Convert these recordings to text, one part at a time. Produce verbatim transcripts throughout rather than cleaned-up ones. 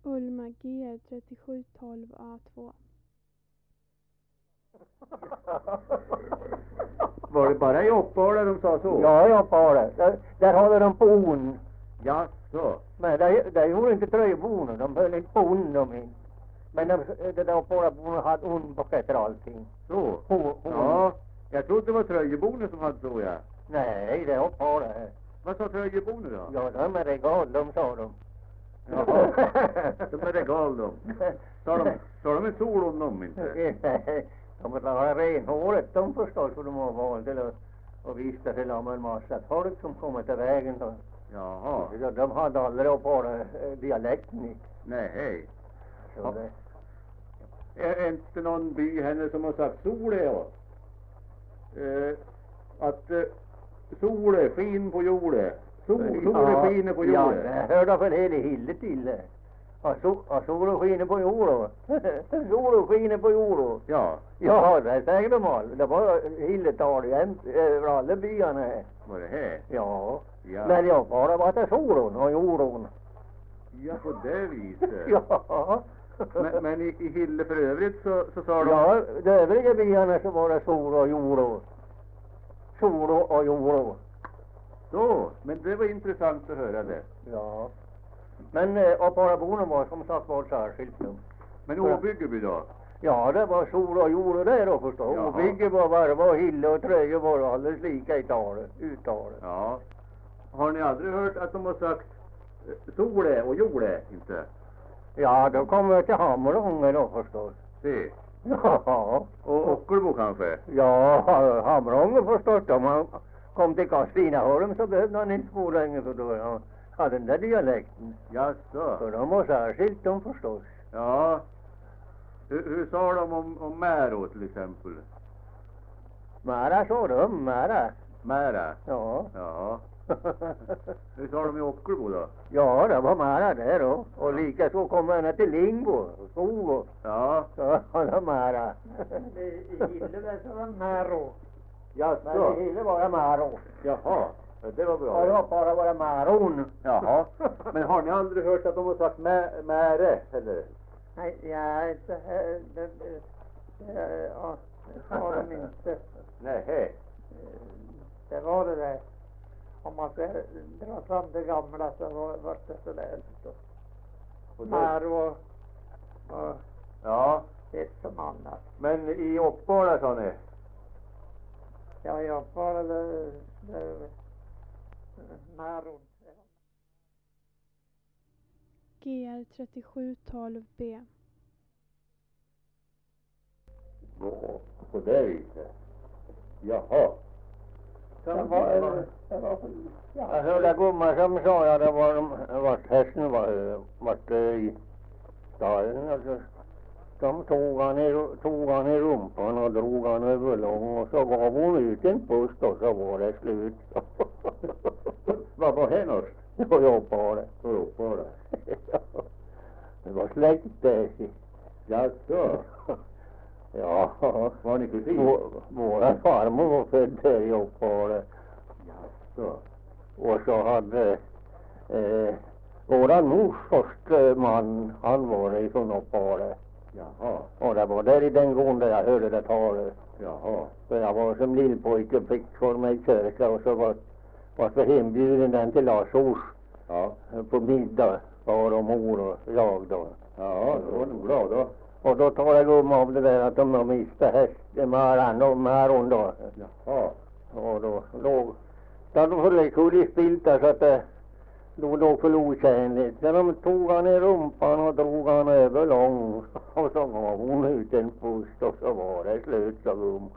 Ulma G R trettiosju tolv A två. Var det bara i Uppala de sa så? Ja, i Uppala. Där, där hade de på on. Ja, så. Men det, det gjorde inte Tröjborna. De höll inte på on de in. Men de, det där Uppalaborna hade on på efter allting. Så? På, på Ja, jag trodde det var Tröjeborna som hade så, ja. Nej, det är Uppala. Vad sa Tröjeborna då? Ja, de är regal, de sa de. Jaha, de är regal de. Sa de, sa de en sol om dem inte? De har renhåret, de förstås hur de har valt till att och visste till om en massa folk som kommer till vägen då. Jaha. Ja, de hade aldrig bara dialekten i. Nej, hej. Så Ja. det, Är inte någon by henne som har sagt sol är jag? Eh, att eh, sol är fin på jorden. Sol, sol är fin på ja, jorden. det hörde väl hela hillet till. Ja, sol, ja, sol och skiner på jorden. Sol och skiner på jorden. Ja, Ja, det säger de all. Det var hilletal jämt över alla byarna här. var det här? Ja. Ja. Men jag bara var det solen och jorden. Ja, på det viset. Ja. Men, men i, i Hille för övrigt så, så sa de... Ja, de övriga byarna så var det sol och jorden. Sol och jorden. Så, men det var intressant att höra det. Ja. Men äh, Uppalaborna var som sagt var särskilt nu. Men Åbyggeby då? Ja, det var sol och jord där då förstå. Jaha. Och bygge var varva och Hille och Tröje var alldeles lika i talet, uttalet. Ja. Har ni aldrig hört att de har sagt eh, sole och jorde inte? Ja, då kommer vi till Hamrånge då förstås. Se. Ja. Och Ockelbo kanske? Ja, Hamrånge förstås. Om han kom till Kastineholm så behövde han inte bo länge för då han hade den där dialekten. Jaså? Så de var särskilt de förstås. Ja. Hur, hur sa de om, om Märå till exempel? Mära sa de, Mära. Mära? Ja. Ja. Hur sa de i Ockelbo då? Ja, det var Mära där då. Och lika så kom han till Lingbo, Skogo. Ja. Ja, han var Mära. I Hille där så var Märå. Jaså? Men det ville vara Märå. Jaha. Ja, det var bra. Ja, det var bara vara Märon. Jaha. Men har ni aldrig hört att de har sagt mä, Märe, eller? Nej, ja, inte här. Det, det, det, ja, det sa de inte. Nej. Det var det där. Om man ska dra fram det gamla så var, var det så där. Så. Och då- Märå och, och Ja. ett som annat. Men i Uppala sa ni? Ja, jag bara det, det, Märå. G R trettiosju tolv B. Ja, på det viset. Jaha. Det var, det var, ja. Jag hörde gumman som sa ja, det var vart hästen var, vart i stallen. Alltså, de tog han, i, tog han i rumpan och drog han över lång och så gav hon ut en pust och så var det slut. Vad var det något? Och jag på det. På Uppala. Det var släkt det. Jaså? Ja. Var ni kusin? Vår, våra farmor var född där i Uppala. Jaså? Och så hade eh, våran mors första man, han var ifrån Uppala. Jaha. Och det var där i den gången där jag hörde det talet. Jaha. För jag var som lillpojke och fick för mig kyrka och så var, var så hembjuden den till Larsås Ja. på middag. Far och mor och jag då. Ja, då var nog bra då. Och då talade gumman om det där att de har miste hästen, Märan och Märon då. Jaha. Och då låg, då hade de för kulis spilta så att det då låg för otjänligt. Sen de tog han i rumpan och drog han över lång. Och så gav hon ut en pust och så var det slut så gum.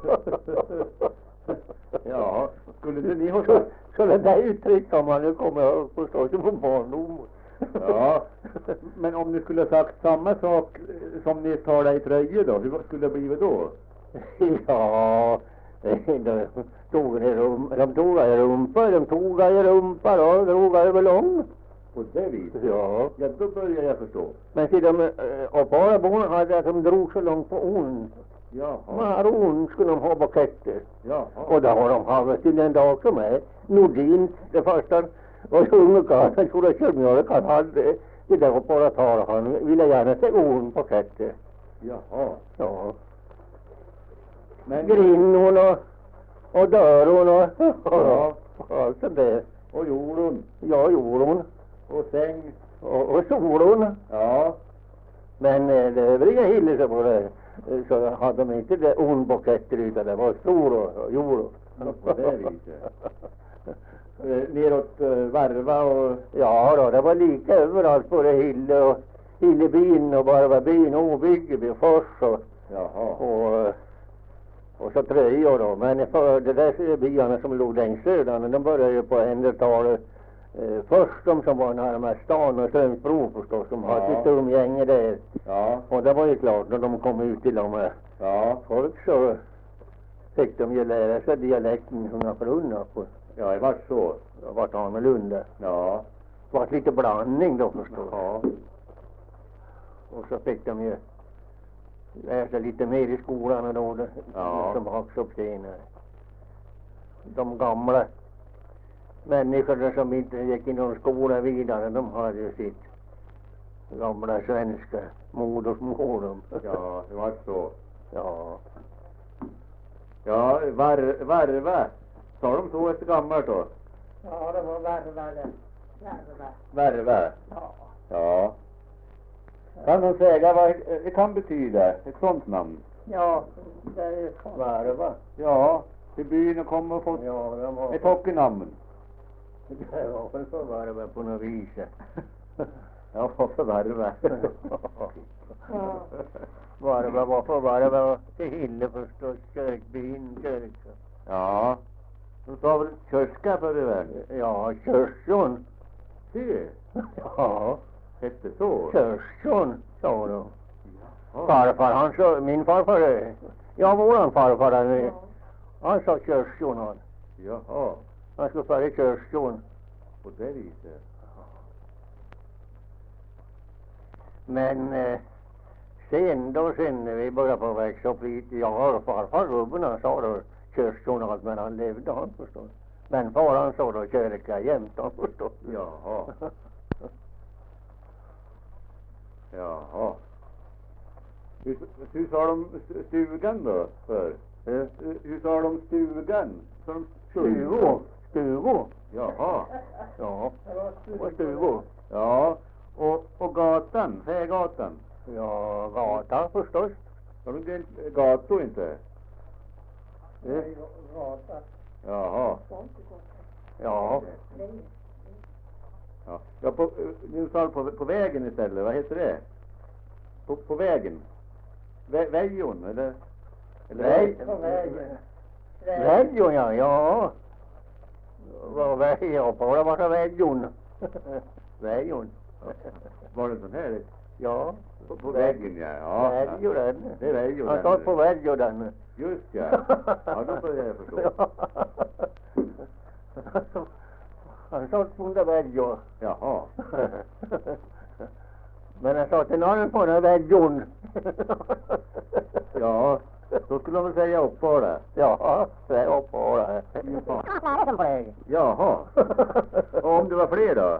Ja, skulle det ni ha Så, sagt? så det där uttryck kan man ju komma ihåg förstås på barndom. Ja, men om ni skulle ha sagt samma sak eh, som ni talade i Tröje då, hur skulle det blivit då? Ja, de tog i rum, de tog i rumpa, de tog i rumpa och drog över lång. På det viset? Ja. Ja, då börjar jag förstå. Men se de, och bara borna hade att de drog så långt på on. Jaha. Var on skulle de ha buketter. Jaha. Och det har de haft till den dag som är. Nordin, det första, och unge karln, tror jag köpmjölk han hade det där uppe och tar han ville gärna se orn på sättet. Jaha. Ja. Men, Grinnorna och, och dörrarna Ja. och allt det där. och jorden. Ja, jorden Och säng. och, och solen. Ja. Men eh, det övriga hillet på det eh, så hade de inte det orn på sättet utan det var stor och, och jord. På det viset. Eh, neråt eh, Varva och... Ja då, det var lika överallt på det Hille och Hillebyn och Barvabyn och Byggeby, Fors och, Jaha. och, och så Tröjor då. Men för de där byarna som låg längst söder, de började ju på hundratalet eh, först de som var närmast stan och Strömsbro förstås, som Ja. hade ett umgänge där. Ja. Och det var ju klart när de kom ut till de här Ja. folk så fick de ju lära sig dialekten undan för undan på Ja, det var så. vart annorlunda. Ja. Det var lite blandning då förstås. Ja. Och så fick de ju läsa lite mer i skolan och då, det, Ja. som också upp senare. De gamla människorna som inte gick i någon skola vidare, de hade ju sitt gamla svenska modersmål. Ja, det var så. Ja. Ja, var, Varva. Tar de så efter gammalt då? Ja, det var värvade. Värvade. Varva. Ja. Ja. Kan de säga vad det kan betyda, ett sånt namn? Ja, det är ju så. Varva. Ja, till byn och kom och fått Ja, de var ett hockey-namn. det var väl för varva på något vis. Ja, för Varva. Ja. Varva var för varva till Hille förstås, kyrkbyn, kyrka. Ja. De sa väl kyrka för det väl? Ja, kyrkson. Det Ja, hette så. kyrkson, sa de. Ja. Farfar, han sa, min farfar, eh, ja våran farfar, han, han sa kyrkson han. Jaha, Han skulle föra kyrkson. på det viset. Men eh, sen då, sen när vi började på växa upp lite, jag och farfar gubben, han sa då kyrkson allt, men han levde han förstås. Men far han sa då kyrka jämt, han förstås. Jaha. Jaha. Hur, hur sa de st- stugan då för? Eh, Hur, hur sa de stugan? Sa de Stugo, stugo. Jaha. Ja, Det var det var stugo. Ja. Och, och gatan, Fägatan. Ja, gatan förstås. Har du inte gator inte? Eh, gata. Jaha. Ja, Ja, ja på, nu sa du på, på vägen istället, vad heter det? På, på vägen? Vä, väjon, eller? eller väg. På vägen. Vägjon, ja, ja. Vad väg jag på, det var så vägjon. Vägjon. Var det sån här? Ja, På, på väggen, ja. Ja, vägjon den. det är vägjon Han den. sa på vägjon den. Just ja. Ja, då börjar jag förstå. Han sa på den vägjon. Jaha. Men han sa till någon på den vägjon. Ja, då skulle de väl säga upp på det. Ja, säg upp på det. Jaha. Och om det var fler då?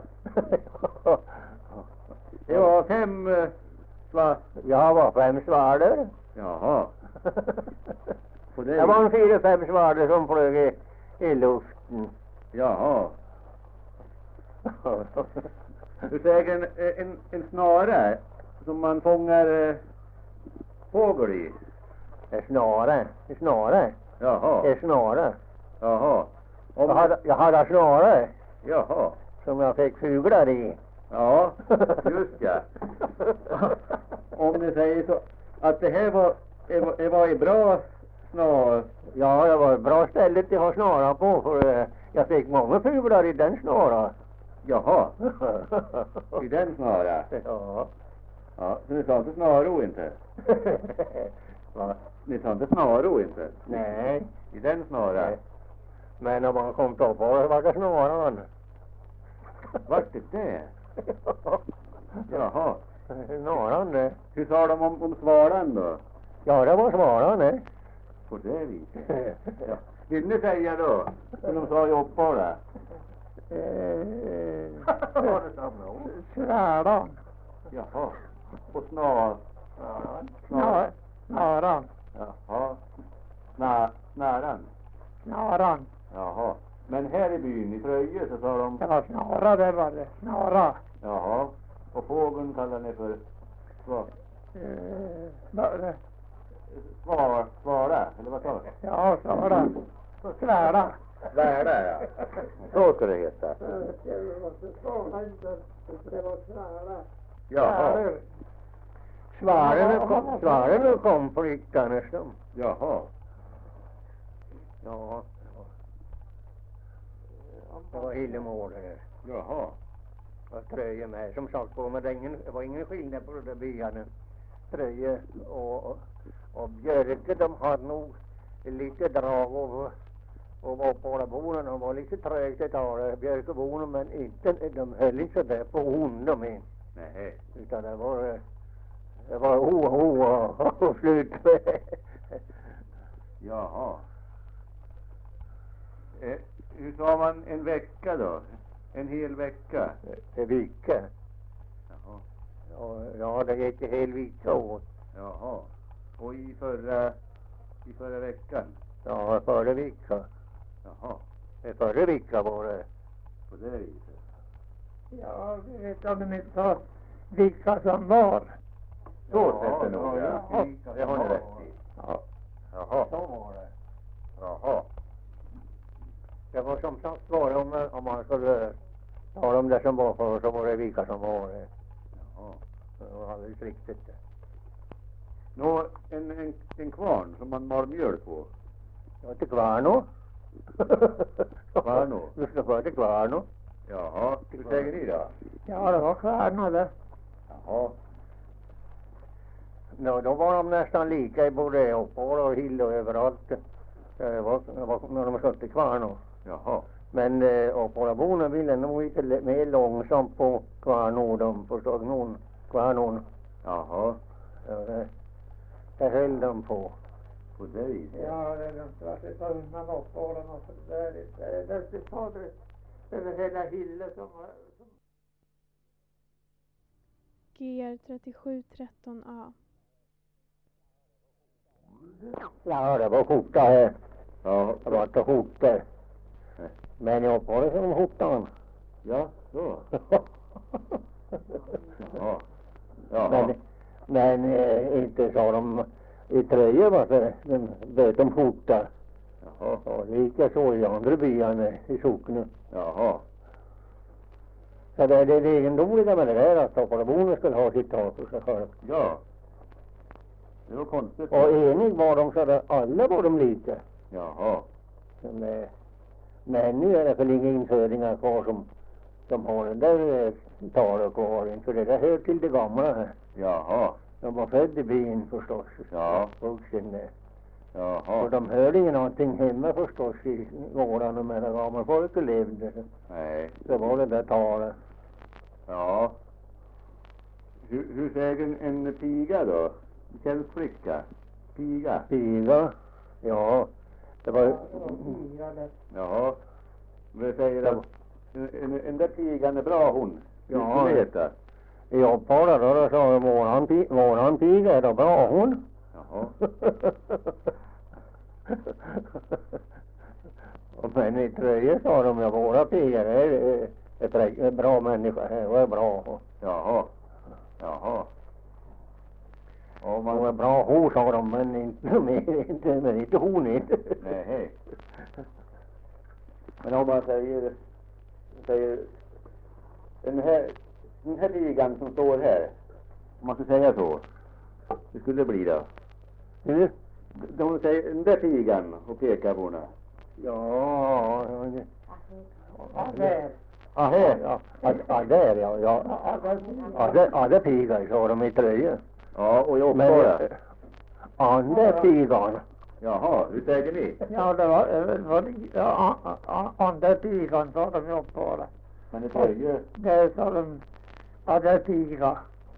Det var fem, eh, va? Jag var fem svalor. Jaha. På det Det var en fyra, fem svalor som flög i, i luften. Jaha. Du säger en, en, en snara som man fångar eh, fågel i. En snara, en snara, Jaha. en snara. Jaha. Om, Jag hade, jag hade snara Jaha. som jag fick fuglar i. Ja, just ja. Om ni säger så att det här var, det var, det var i bra snar. Ja, det var ett bra ställe att ha snara på, för eh, jag fick många fuglar i den snara. Jaha. I den snara. Ja. Ja, så ni sa inte snaro inte? Va? Ni sa inte snaro inte? Nej. I den snara? Nej. Men när man kom på det var det snaran. Vart det det? Jaha. Snaran det. Hur sa de om, om svalan då? Ja, det var snaran det. På det viset? Ja. Vill ni säga då? Som de sa i Uppala? Eh, Var det samma ord? Sväran. Jaha. Och snar. Snar, snaran. Jaha. Sna, snaran. Snaran. Jaha. Men här i byn, i Tröje, så sa de... Det var snara det var det. Snara. Jaha. Och fågeln kallar ni för... Svar, Eh, vad det? svar, svara, eller vad sa du? Ja, svara. Svära. Svärda, ja. Så ska det heta. Det måste svara inte. Det var svära. Jaha. Svaren kom, svaren kom på riktarna som. Jaha. Ja. Det var Hillemål det där. Jaha. Och Tröje med. Som sagt på, men det, ingen, det var ingen skillnad på de där byarna. Tröje och, och, och Björke, de hade nog lite drag och, och var på alla bonen. De var lite trögt att ta det, Björkebonen, men inte, de höll inte där på hon de in. Nej. Utan det var, det var ho, ho och, och slut med. Jaha. Eh, hur sa man en vecka då? En hel vecka? En vecka. Jaha. Ja, ja, det gick en hel vecka åt. Jaha. Och i förra, i förra veckan? Ja, förra veckan. Jaha. Förra veckan var det. På det viset. Ja, vi vet om de inte sa vilka som var. Så Ja, sätter nog, ja, ja. ja. Det har ni rätt i. Ja, Jaha. så var det. Jaha. Det var som sagt var om, om man skulle ta dem där som var för, så var det vilka som var det. Jaha. Det var alldeles riktigt det. Nå, en, en, en kvarn som man mal mjöl på. Det var till Kvarno. Kvarno? Du ska få till Kvarno. Jaha. Hur säger ni då? Ja, det var stjärnor det. Jaha. Nå, då var de nästan lika i både Uppål och Hill och överallt. Det var, det var när de satt i Kvarno. Jaha. Men eh, Uppålaborna ville nog lite le- mer långsamt på Kvarno. De förstod någon Kvarnon. Jaha. Ja, det, det höll de på. På det viset. Ja, det är inte att det tar undan uppålen och så där. Det är det det tar det över hela Hille som... som G R trettiosju tretton A. Ja, det var skjorta här. Ja. Det var inte skjortor. Men jag på det som skjortan. Ja, så. Jaha. Jaha. Men, men eh, inte sa de i Tröje va, för de böt om skjorta. Jaha. Och lika så i andra byarna i socknen. Jaha. Så det är det egendomliga med det där att Uppålaborna skulle ha sitt tak för sig själv. Ja. Det var konstigt. Och enig var de så där alla var de lika. Jaha. Men, eh, men nu är det väl inga införingar kvar som, som har den där eh, talet kvar. För det där hör till det gamla här. Jaha. De var född i byn förstås. Ja. Vuxen. eh. Jaha. Och de hörde ju någonting hemma förstås i gårdarna och med det gamla folket levde. Nej. Så var det där talet. Ja. Hur, hur säger en, en piga då? Källsflicka? Piga? Piga. Ja. Det var... ja, det. Jaha. Vad säger de? En, en, en där pigan är bra hon. Ja. Hur skulle det heta? I Uppåla då, då sa de våran, pi, våran piga är då bra hon. Jaha. Men i Tröje sa de ja, våra pigor är, är, är, är bra människa här och är bra. Jaha. Jaha. Och man är bra hon sa de, men inte mer, inte, men inte hon inte. Nej, hej. Men om man säger, säger den här, den här ligan som står här, om man ska säga så, det skulle det bli då? Mm. De säger den där pigan och pekar på henne. Ja, ja, det- Ja, där. ja, här, ja, ja, ja, där ja, ja, Ja, där. ja, där, ja, där pigar sa de i Tröje. Ja, och jag Men, Uppåla. eh, andra pigan, Jaha, hur säger ni? Ja, det var, det var ja, a- a- andra pigan sa de ju på det. Men i Tröje, Där sa de, ja, det är piga.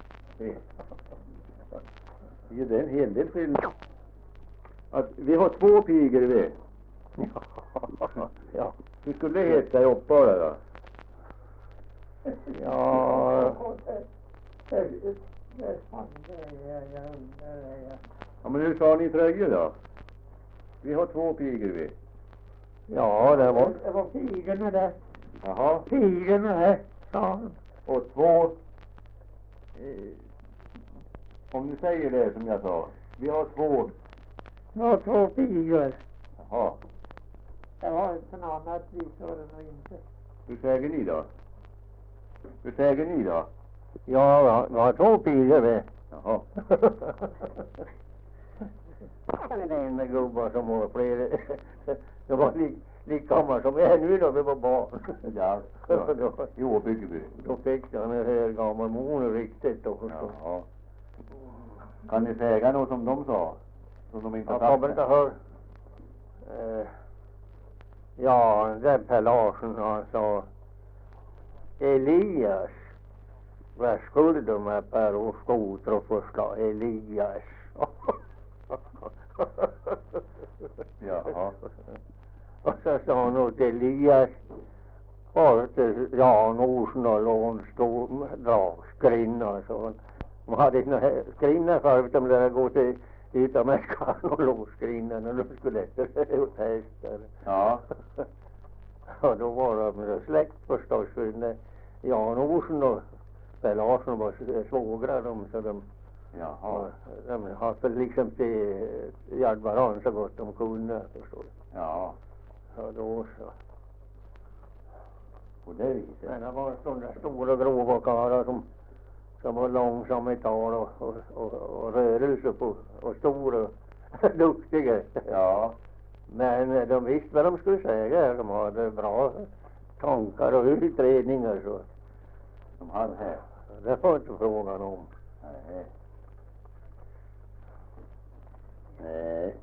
ja, det är en hel del skillnad. Att vi har två pigor vi. ja, Hur skulle det heta i Uppåla då? ja, hur sa ni tröjor då? Vi har två pigor vi. Ja, det var... Det var pigorna där. Jaha. Pigorna där, sa han. Och två, eh, om du säger det som jag sa, vi har två, Det var två pigor. jaha, Det var inte något annat vis var det nog inte. hur säger ni då? Hur säger ni då? Ja, vi har- vi har två pigor vi. Jaha, Det är en gubbar som var fler. Det var lik, lika gammal som jag är nu då vi var barn. ja, ja. Då, Jo, Byggeby. då fick han en här gammal mor riktigt då förstås. Jaha. Kan ni säga något som de sa? Som de inte Jag har kommer inte sagt? ihåg. Eh, ja, den Per Larsson han sa Elias. Vad skulle de med Per och skoter och förslag? Elias. Jaha. Och så sa han åt Elias och till Jan Olsson och lån stod dragskrinna så de hade inte skrinna för att de lärde gå till utan med skarn och låskrinna när de skulle efter ut hästar. Ja, Och då var de släkt förstås för när Jan Olsson och Per Larsson var svågrar de så de jaha, de hade liksom till hjälp varandra så gott de kunde förstås. ja, Och då så. på det viset. Men det var sådana stora grova karlar som, som var långsamma i tal och, och, och, och rörelse på och stora duktiga. Ja, Men eh, de visste vad de skulle säga. De hade bra tankar och utredningar så. de hade här. Det var inte frågan om. Nej. Nej.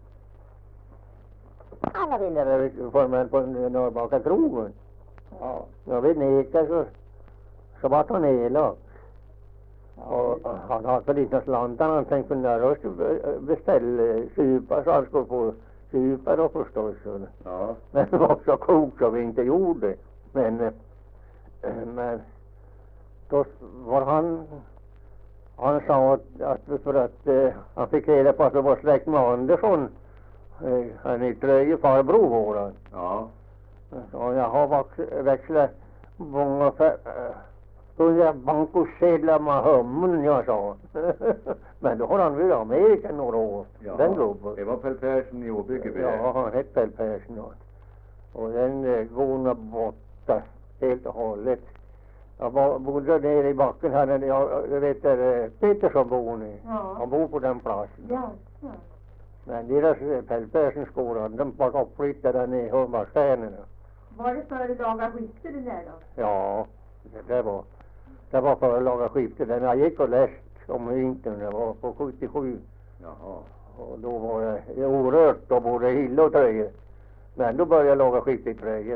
Alla vinner formellt på Norrbacka krogen. Ja, När vi nekade så, så var han elak. Och han hade för lite slantar han tänkte när oss beställa supa så han skulle få supa då förstås. ja, Men det var så kokt så vi inte gjorde. Men, eh, men då var han, han sa att, att för att eh, han fick reda på att det var släkt med Andersson. Eh, han är tröje farbror var han. ja, Så jag har vax- växlat många för, äh, hundra bankosedlar med hummen, jag sa. Men då har han varit i Amerika några år, ja. den gubben. Det var Pell Persson i Åbyggeby. Ja, han hette Pell Persson. Och, och den äh, går borta helt och hållet. Jag var, bodde nere i backen här, när jag, jag vet där Petersson bor nu. Ja. Han bor på den platsen. Ja, ja. Men deras äh, Pell Persson-skolan, de var uppflyttade där nere i Hornbachstjärnorna. Var det före laga skifte det där då? Ja, det, det var det var före laga skiftet. När jag gick och läste om vintern, det var på sjuttiosju. Jaha, Och då var det orört, då både hylla och tröjor. Men då började jag laga skiftet tröjor.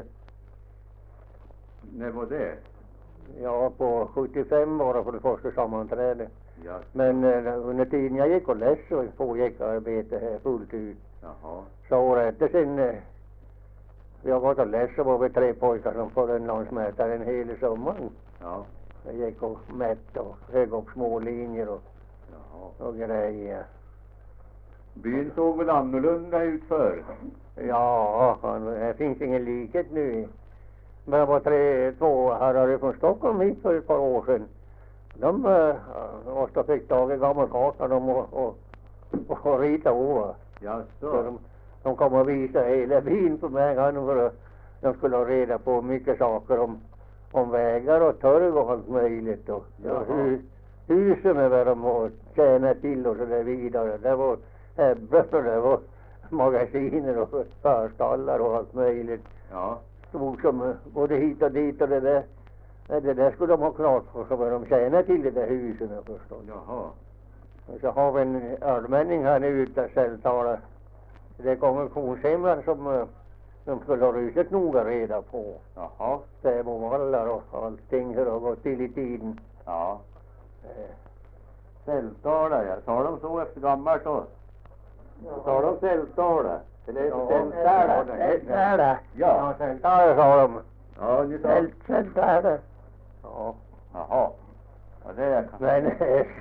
när var det? Ja, på sjuttiofem var det för det första sammanträdet. Ja, Men eh, under tiden jag gick och läste så pågick arbete här fullt ut. jaha, Så året efter sen, eh, jag gått och läst så var vi tre pojkar som för en landsmätare en hel sommaren. ja, Jag gick och mätte och högg upp små linjer och, jaha. och grejer. Byn såg väl annorlunda ut förr? Ja, fan, det finns ingen likhet nu. Men det var tre, två herrar från Stockholm hit för ett par år sedan. De äh, måste ha fick tag i gammal karta de och, och, och rita över. Så Jaså, de, de kom och visade hela byn på mig för att de skulle ha reda på mycket saker om, om vägar och torg och allt möjligt. Och, Jaha. och hus, husen är vad de har tjänat till och så där vidare. Det var häbbor och det var magasiner och förstallar och allt möjligt. ja, Stod som både hit och dit och det där. Det där skulle de ha klart för sig vad de tjänar till de där husen förstås. jaha, Och så har vi en allmänning här nu ute sälltalar. Det kommer kornsemlar som uh, de skulle ha ruset noga reda på. jaha, Stämovallar och allting hur det har gått till i tiden. ja. Eh, Sälltala, ja. Tar de så efter gammalt då? Tar de Sälltala? Eller ja, Sälltala? Sälltala. Ja. Ja, sälltala sa de. Ja, ni sa... Säll- Sälltala. Ja. Jaha. Ja, det är jag kan... Men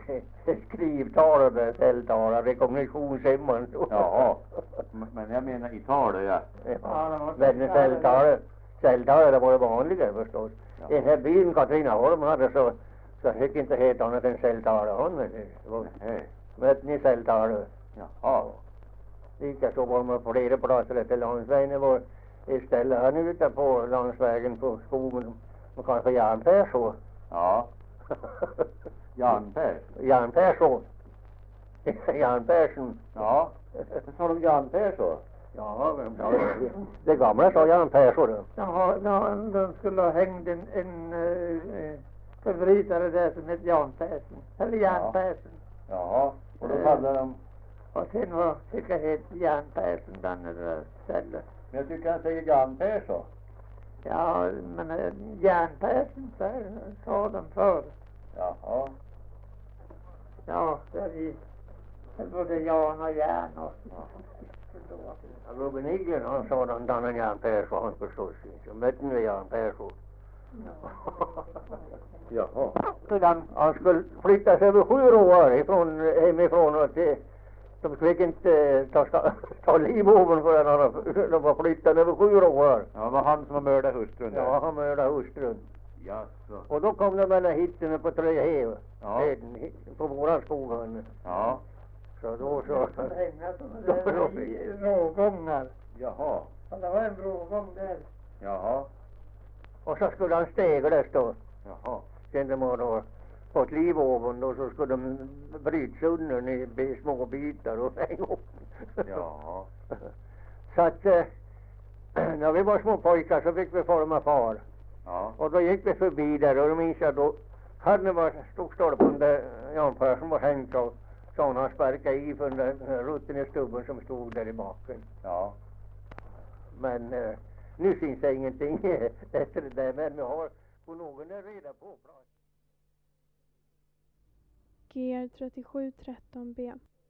skrivtalare, celltalare, rekognitionssämman. Ja, men jag menar i tal, ja. Ja, men celltalare, celltalare var ju vanligare förstås. I den här byn Katrineholm hade så, så fick inte heta annat än celltalare. Hon vet ni. Vet ni celltalare? Ja. Likaså var man på flera platser efter landsvägen var istället här nu ute på landsvägen på skogen. Man kanske Jan Persson. Ja. Jan Persson. Jan Persson. Jan Persson. Ja. Det sa de Jan Persson. Ja, det gamla sa Jan Persson då. Ja, ja, de skulle ha hängt en, en uh, förbrytare där som hette Jan Persson. Eller Jan Ja. Persson. Ja. Och då kallade de... Och sen var, fick jag heta Jan Persson den där stället. Men jag tycker han säger Jan Persson. Ja, men uh, Jan Persson så sa de förr. Jaha. Ja, där i både Jan och Jan och... Ruben Iglen han sa den dagen Jan Persson han förstås inte. Mötte nu Jan Persson. Jaha. Sedan han skulle flyttas över sju år ifrån, hemifrån och till, de fick inte ta, ta, ta livhoven förrän han de var flyttade över sju år. Ja, det var han som var mördat hustrun där. Ja, han mördade hustrun. Jaså. Och då kom de mellan hitten på Tröjehev. Ja. På våran skog han. Ja. Så då så. Rågångar. Jaha. Ja, det var en rågång där. Jaha. Och så skulle han steglas då. Jaha. Sen de har då fått livhoven då så skulle de bryta sönder i små bitar och hänga upp. Jaha. Så att eh, när vi var små pojkar så fick vi forma far. Ja. Och då gick vi förbi där och då minns jag då hade var stod stolpen där Jan Persson var hängt och så han sparkade i för den där rutten i stubben som stod där i baken. Ja. Men eh, nu finns det ingenting efter det där, men vi har på någon är reda på plats. G R trettiosju tretton B.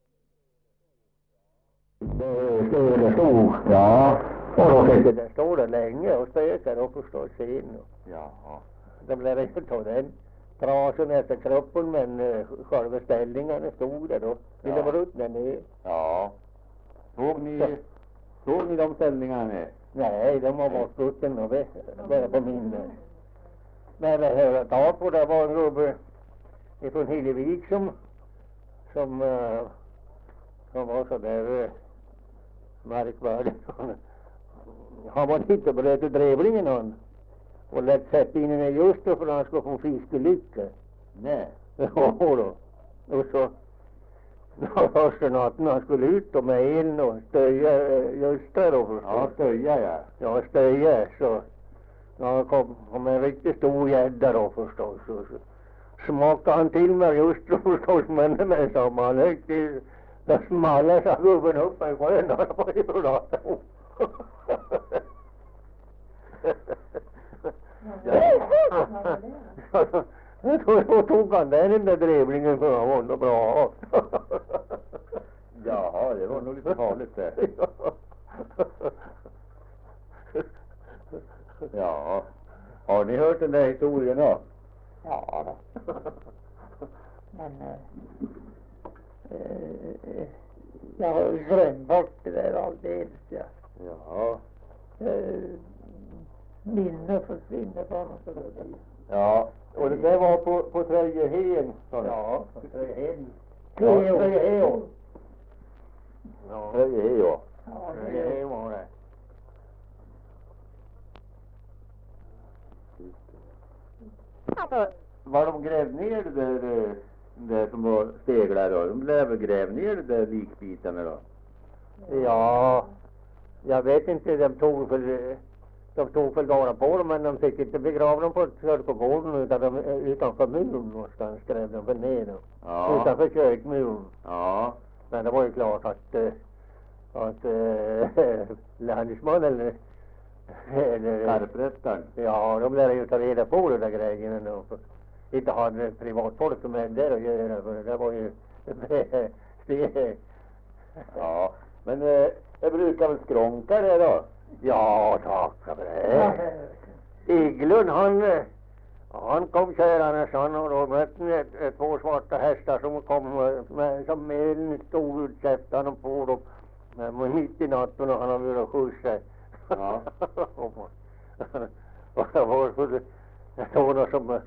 Det stod det stod. Ja. Och då fick det där stå där länge och spökade och förstås in. Jaha. De blev inte ta den trasen efter kroppen men uh, själva ställningarna stod där då. Ville vara ruttna ner. Ja. Såg ni, såg ni de ställningarna ner? Nej, de var bortrutten och bara på min. Men vi hörde tag på det var en gubbe ifrån Hillevik som som uh, som var så där uh, märkvärdig. Han var inte beredd till drevlingen han. Och lät sätta in i just för att han skulle få fiskelycka. Nej. Ja då. Och så första natten han skulle ut och med elen och stöja just där då förstås. Ja, stöja ja. Ja, stöja så. Ja, kom, kom en riktigt stor gädda då förstås. Och så smakade han till mig just då förstås. Men med samma han högt till. Då smallade sig gubben upp i sjön. Han var ju förlåt. Då tog han den där drevlingen för han var nog bra. Jaha, det var nog lite farligt det. Ja. Har ni hört den där historien då? Ja då. Men eh, eh, jag har glömt bort det där alldeles. Ja. Ja. Eh, minne försvinner från oss. Ja. Och det där var på, på Tröjehen, sa du? Ja, Tröjeheden. Tröjeheden. Tröjeheden. Ja, Tröjeheden, ja. Ja, det Tröjeheden var det. Var de grävde ner det där, det där som var steglar då? De blev grävde ner det där likbitarna då? Ja, jag vet inte, de tog väl, de tog väl bara på dem, men de fick inte begrava dem på kyrkogården utan de, utanför muren någonstans skrev de för ner dem. Ja. Utanför kyrkmuren. Ja. Men det var ju klart att, äh, att äh, landisman eller, eller Karprättaren. ja, de lär ju ta reda på det där grejen och inte hade privatfolk som är där och göra, för det var ju det, Ja. Men eh, jag brukar väl skronka det då? ja, tack för det. Iglund han, han kom körandes han och då mötte ett, ett, två svarta hästar som kom som melen stod ut käftarna på dem. Men mitt i natten och han har velat skjutsa. Ja. Och det var så sådana som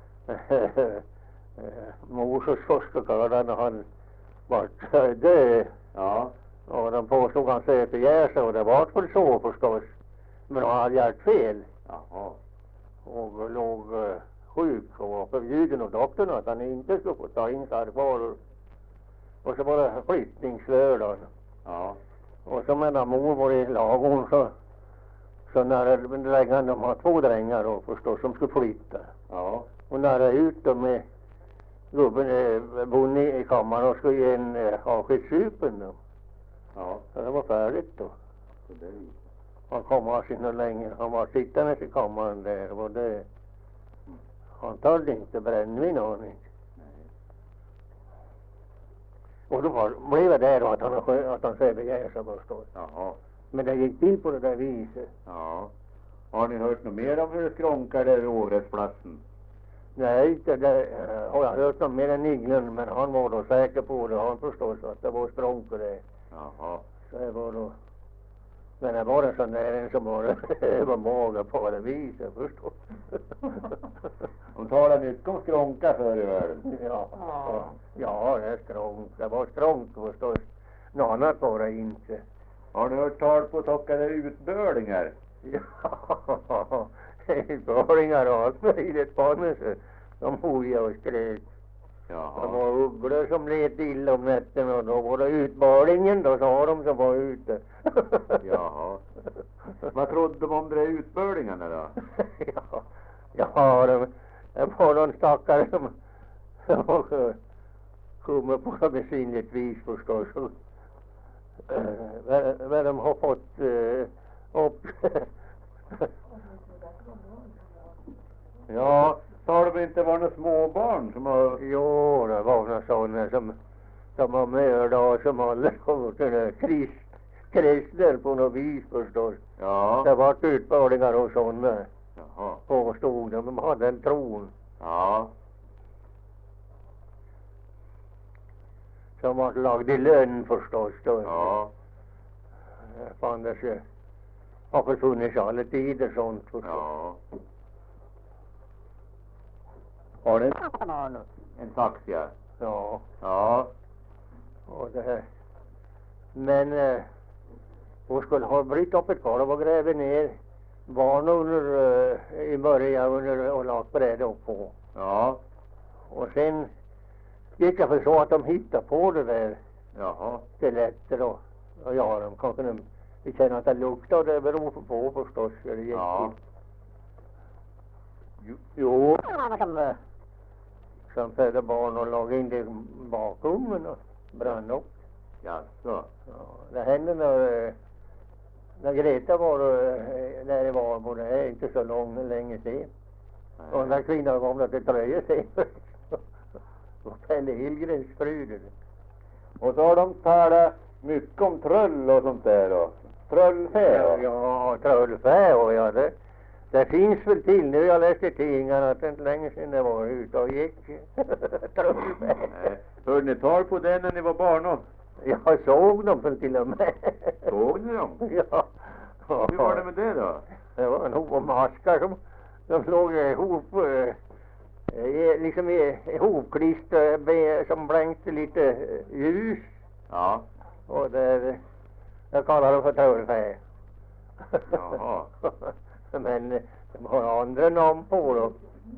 Moses första när han var död. Ja. Och de påstod han söt ihjäl sig och det var väl så förstås. Men han hade gjort fel. Jaha. Och låg uh, sjuk och var förbjuden av doktorn att han inte skulle få ta in sarfaror. Och så var det flyttningslördagen. Ja. Och så menar mor var i lagom så, så när drängarna, de har två drängar då förstås som skulle flytta. Ja. Och när jag ut dem med gubben eh, bonde i kammaren och skulle ge en eh, avskedssupen då. Ja. Så det var färdigt då. Så det är ju. Han kom av sig länge. Han var sittande i kammaren där och det. Han tålde inte brännvin och inte. Och då var, blev det där att han, att han söp ihjäl sig förstås. Jaha. Men det gick till på det där viset. Ja. Har ni hört något mer om hur det skronkar där vid Ågräsplatsen? Nej, det där har jag hört om mer än Nyglen, men han var då säker på det. Han förstås att det var strånk det. Jaha. Så det var då. Men det var en sån där en som var över magen på det viset förstås. De talar mycket om skronkar förr i världen. Ja, ja, ja, det är strånk. Det var strånk förstås. Något annat var det inte. Har ni hört tal på tockade utbörlingar? Ja, utbörlingar och allt möjligt på mig så. De hojar och skrek. Jaha. Det var ugglor som let illa om nätten och då var det utbörlingen då sa de som var ute. Jaha. Vad trodde de om de där utbörlingarna då? Ja, ja det, det var någon stackare som kommer på besinnligt vis förstås. Men, men de har fått uh, upp. Ja, sa de inte var några småbarn som har... Jo, det var några sådana som, som har mördat och som har gjort en krist, kristner på något vis förstås. Ja. Det var utbörlingar och sådana. Jaha. Påstod de, de hade en tron. Ja. Som var lagd i lön förstås då. Ja. Fan det så har väl funnits alla tider sånt förstås. Ja. Har ni en sax, ja? Ja. Ja. Och det här. Men eh, hon skulle ha brytt upp ett kar och grävt ner barn under eh, i början under och lagt bräde upp på. Ja. Och sen gick jag för så att de hittade på det där. Jaha. Skeletter och, och ja, de kanske de, vi känner att det luktar och det beror på förstås. Det gick Ja. Jo, jo. Som, som födde barn och låg in i bakrummen och brann upp. Jaså. Ja, det hände när, när Greta var eh, där i Varbo, det är inte så långt länge sedan. Och den där kvinnan kom till Tröje sen. Och Pelle Hillgrens fru. Och så har de talat mycket om tröll och sånt där då. Tröllfä Ja, då. ja, tröllfä och ja, det, det finns väl till nu. Jag läste i tidningarna att det inte länge sedan det var ute och gick. Tröllfä. Nej. Hörde ni tal på den när ni var barn då? Jag såg dem väl till och med. Såg ni dem? Ja. Hur var det med det då? Det var en hop maskar som de låg ihop, eh, liksom ihopklistrade som blänkte lite eh, ljus. Ja. Och där, jag kallar dem för tröllfä. Jaha. Men eh, de har andra namn på dem.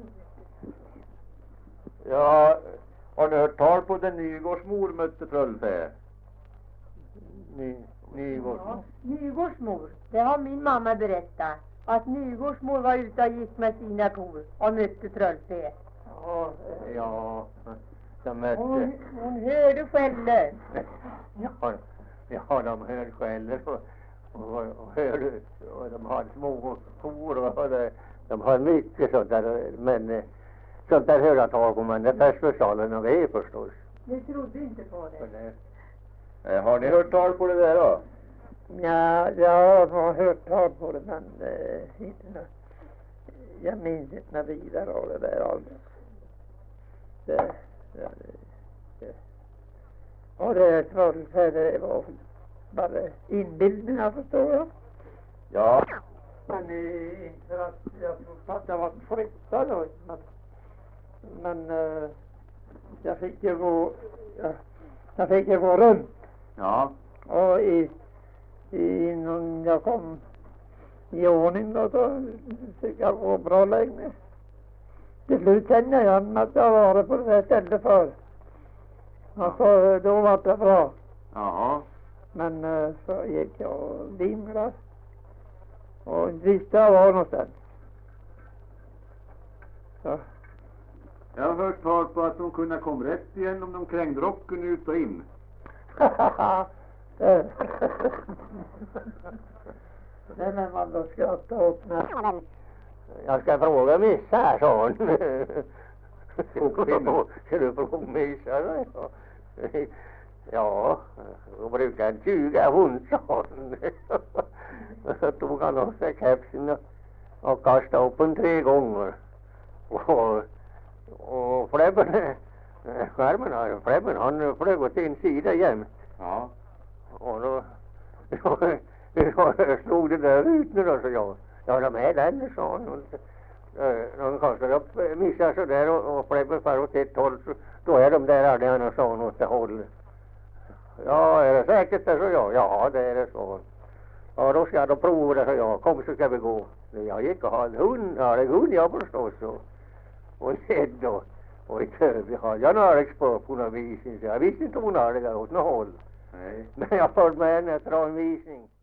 Ja, har ni hört tal på den Nygårdsmor mötte tröllfä? Ny, Nygårds. Ja, Nygårdsmor, det har min mamma berättat. Att Nygårdsmor var ute och gick med sina kor och mötte tröllfä. Ja, ja, de mötte. Hon, hon hörde skäller. Ja, ja, de hörde skäller och, och, och, hörde, och de hade små kor och det, de hade mycket sånt där, men eh, sånt där hörde jag tag om, men det färsförsalen och det förstås. Ni trodde inte på det. För det. Eh, har ni hört tal på det där då? Ja, jag har hört tal på det, men eh, inte, jag minns inte när vidare av det där alls. Det, det, det. där trollfä, det var bara inbildningar förstår jag. Ja. Men eh, inte att jag trodde att jag var flyttad då. Men, men eh, jag fick ju gå, jag, jag fick ju gå runt. Ja. Och i, i, innan jag kom i ordning då, så fick jag gå bra länge. Till slut kände jag igen att jag varit på det här stället för. Alltså då var det bra. Jaha. Men eh, så gick jag och vimlade. Och inte visste jag var någonstans. Så. Jag har hört tal på att de kunde komma rätt igen om de krängde rocken ut och in. Det Nej, men man då skrattar åt mig. Jag ska fråga Missa här, sa hon. Kokpinnen. Ska du fråga Missa då? Ja. Ja, då brukar han tjuga hon, sa hon. Så tog han av sig kepsen och, och kastade upp den tre gånger. Och, och Flebben, skärmen, Flebben, han flög åt en sida jämt. Ja. Och då, då, då slog det där ut nu då, så jag. Ja, de är den, sa han. Och, äh, de kastade upp Missa så där och, och Flebben far åt ett håll, så då är de där alla, sa han, åt det hållet. Ja, är det säkert det, så jag? Ja, det är det, så. Ja, då ska jag då prova det, så jag. Kom så ska vi gå. Jag gick och hade en hund, ja, det är hund jag förstås. Och, och ned och, och i Tövi hade jag en örexpör på någon visning, så jag visste inte hon hade det åt något håll. Nej. Men jag följde med henne efter en visning.